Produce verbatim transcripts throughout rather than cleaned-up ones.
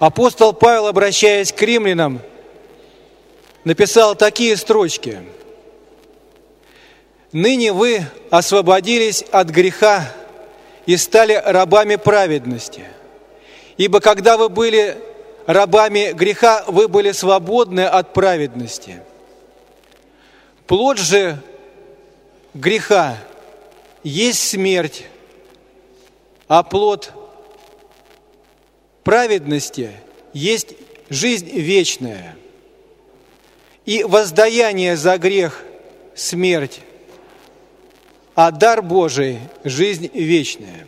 Апостол Павел, обращаясь к римлянам, написал такие строчки: «Ныне вы освободились от греха и стали рабами праведности. Ибо когда вы были рабами греха, вы были свободны от праведности. Плод же греха есть смерть, а плод праведности есть жизнь вечная. И воздаяние за грех – смерть, а дар Божий – жизнь вечная».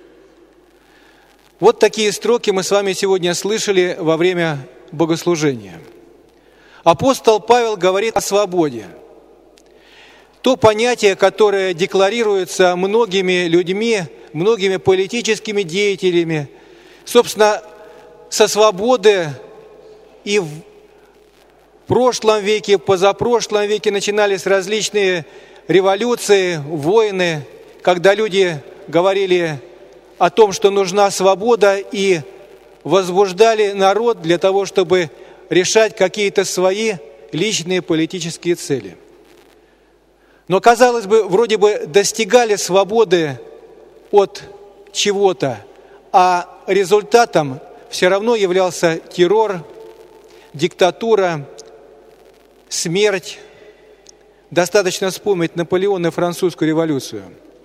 Вот такие строки мы с вами сегодня слышали во время богослужения. Апостол Павел говорит о свободе. То понятие, которое декларируется многими людьми, многими политическими деятелями, собственно, со свободы и в прошлом веке, позапрошлом веке начинались различные революции, войны, когда люди говорили о том, что нужна свобода, и возбуждали народ для того, чтобы решать какие-то свои личные политические цели. Но, казалось бы, вроде бы достигали свободы от чего-то, а результатом все равно являлся террор, диктатура, смерть. Достаточно вспомнить Наполеона и французскую революцию.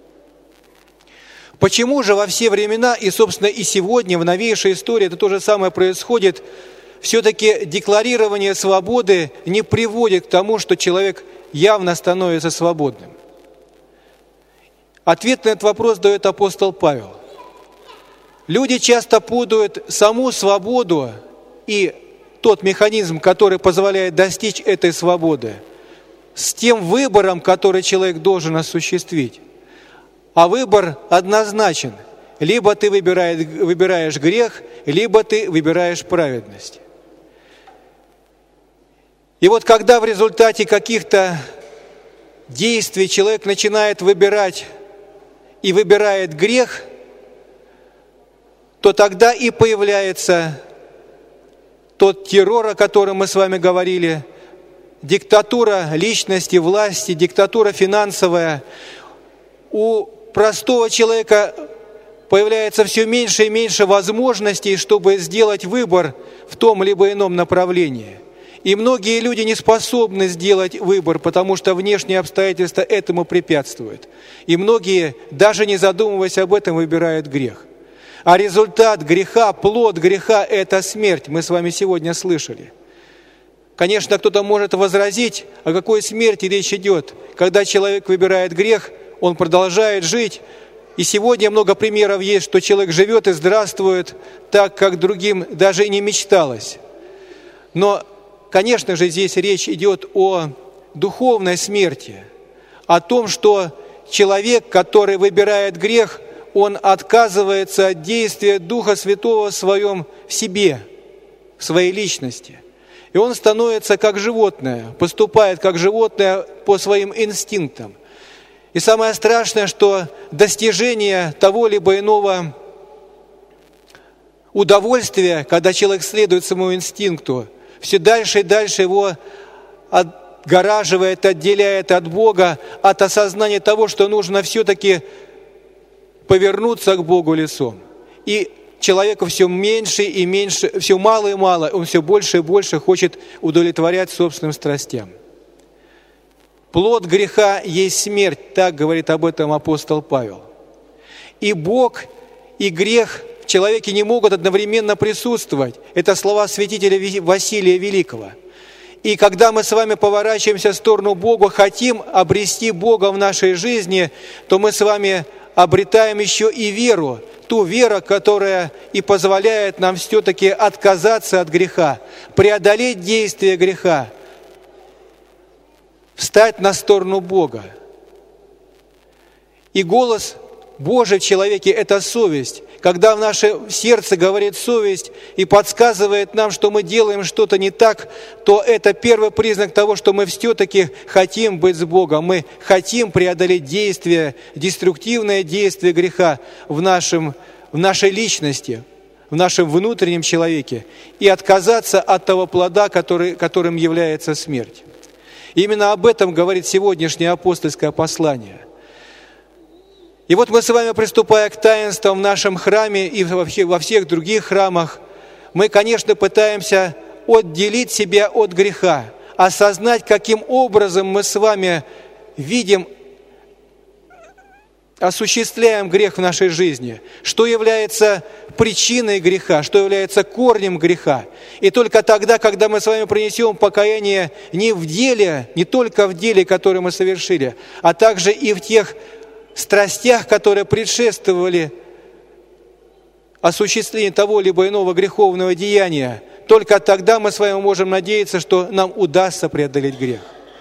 Почему же во все времена, и, собственно, и сегодня, в новейшей истории это то же самое происходит, все-таки декларирование свободы не приводит к тому, что человек явно становится свободным? Ответ на этот вопрос дает апостол Павел. Люди часто путают саму свободу и тот механизм, который позволяет достичь этой свободы, с тем выбором, который человек должен осуществить. А выбор однозначен. Либо ты выбираешь, выбираешь грех, либо ты выбираешь праведность. И вот когда в результате каких-то действий человек начинает выбирать и выбирает грех, то тогда и появляется тот террор, о котором мы с вами говорили, диктатура личности, власти, диктатура финансовая. У простого человека появляется все меньше и меньше возможностей, чтобы сделать выбор в том либо ином направлении. И многие люди не способны сделать выбор, потому что внешние обстоятельства этому препятствуют. И многие, даже не задумываясь об этом, выбирают грех. А результат греха, плод греха – это смерть. Мы с вами сегодня слышали. Конечно, кто-то может возразить, о какой смерти речь идет. Когда человек выбирает грех, он продолжает жить. И сегодня много примеров есть, что человек живет и здравствует так, как другим даже и не мечталось. Но, конечно же, здесь речь идет о духовной смерти, о том, что человек, который выбирает грех, он отказывается от действия Духа Святого в своем в себе, в своей личности. И он становится как животное, поступает как животное по своим инстинктам. И самое страшное, что достижение того либо иного удовольствия, когда человек следует своему инстинкту, все дальше и дальше его отгораживает, отделяет от Бога, от осознания того, что нужно все-таки повернуться к Богу лицом. И человеку все меньше и меньше, все мало и мало, он все больше и больше хочет удовлетворять собственным страстям. Плод греха есть смерть, так говорит об этом апостол Павел. И Бог, и грех в человеке не могут одновременно присутствовать. Это слова святителя Василия Великого. И когда мы с вами поворачиваемся в сторону Бога, хотим обрести Бога в нашей жизни, то мы с вами обретаем еще и веру, ту веру, которая и позволяет нам все-таки отказаться от греха, преодолеть действие греха, встать на сторону Бога. И голос Божий в человеке – это совесть. Когда в наше сердце говорит совесть и подсказывает нам, что мы делаем что-то не так, то это первый признак того, что мы все-таки хотим быть с Богом. Мы хотим преодолеть действие, деструктивное действие греха в, нашем, в нашей личности, в в нашем внутреннем человеке и отказаться от того плода, который, которым является смерть. Именно об этом говорит сегодняшнее апостольское послание. И вот мы с вами, приступая к таинствам в нашем храме и во всех других храмах, мы, конечно, пытаемся отделить себя от греха, осознать, каким образом мы с вами видим, осуществляем грех в нашей жизни, что является причиной греха, что является корнем греха. И только тогда, когда мы с вами принесем покаяние не в деле, не только в деле, которое мы совершили, а также и в тех страстях, которые предшествовали осуществлению того либо иного греховного деяния, только тогда мы с вами можем надеяться, что нам удастся преодолеть грех.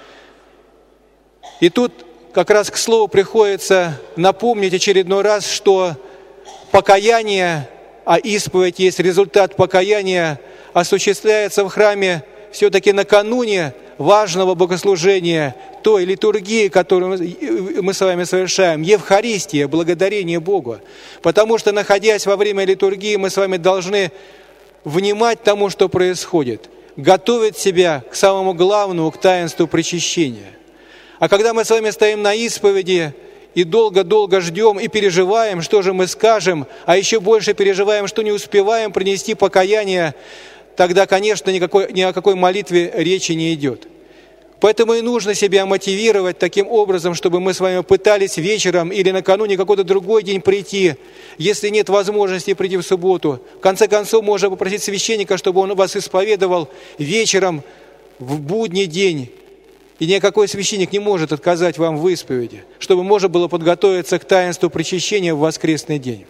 И тут как раз к слову приходится напомнить очередной раз, что покаяние, а исповедь есть результат покаяния, осуществляется в храме все-таки накануне важного богослужения, той литургии, которую мы с вами совершаем, Евхаристия, благодарение Богу. Потому что, находясь во время литургии, мы с вами должны внимать тому, что происходит, готовить себя к самому главному, к таинству причащения. А когда мы с вами стоим на исповеди и долго-долго ждем и переживаем, что же мы скажем, а еще больше переживаем, что не успеваем принести покаяние, тогда, конечно, никакой, ни о какой молитве речи не идет. Поэтому и нужно себя мотивировать таким образом, чтобы мы с вами пытались вечером или накануне какой-то другой день прийти, если нет возможности прийти в субботу. В конце концов, можно попросить священника, чтобы он вас исповедовал вечером в будний день. И никакой священник не может отказать вам в исповеди, чтобы можно было подготовиться к таинству причащения в воскресный день.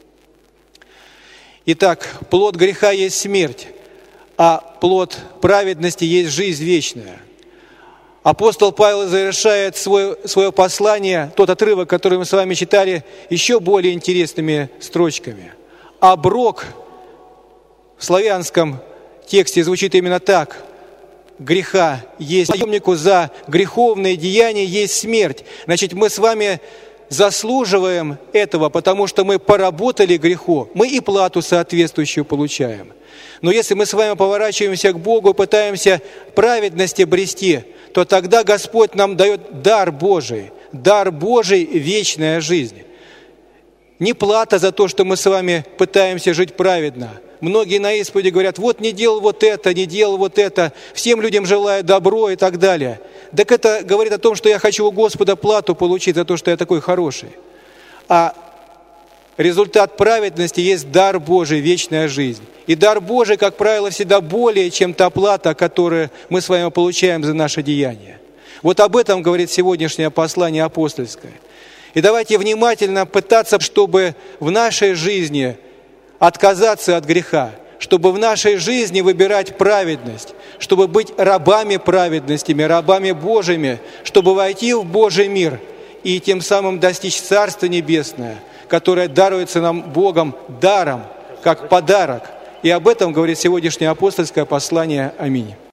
Итак, плод греха есть смерть, а плод праведности есть жизнь вечная. Апостол Павел завершает свое, свое послание, тот отрывок, который мы с вами читали, еще более интересными строчками. Оброк в славянском тексте звучит именно так. Греха есть наемнику за греховное деяние есть смерть. Значит, мы с вами заслуживаем этого, потому что мы поработали греху, мы и плату соответствующую получаем. Но если мы с вами поворачиваемся к Богу и пытаемся праведность обрести, то тогда Господь нам дает дар Божий, дар Божий – вечная жизнь. Не плата за то, что мы с вами пытаемся жить праведно. Многие на исповеди говорят, вот не делал вот это, не делал вот это, всем людям желаю добро и так далее. Так это говорит о том, что я хочу у Господа плату получить за то, что я такой хороший. А результат праведности есть дар Божий, вечная жизнь. И дар Божий, как правило, всегда более, чем та плата, которую мы с вами получаем за наше деяние. Вот об этом говорит сегодняшнее послание апостольское. И давайте внимательно пытаться, чтобы в нашей жизни отказаться от греха, чтобы в нашей жизни выбирать праведность, чтобы быть рабами праведностями, рабами Божьими, чтобы войти в Божий мир и тем самым достичь Царства Небесное, которое даруется нам Богом даром, как подарок. И об этом говорит сегодняшнее апостольское послание. Аминь.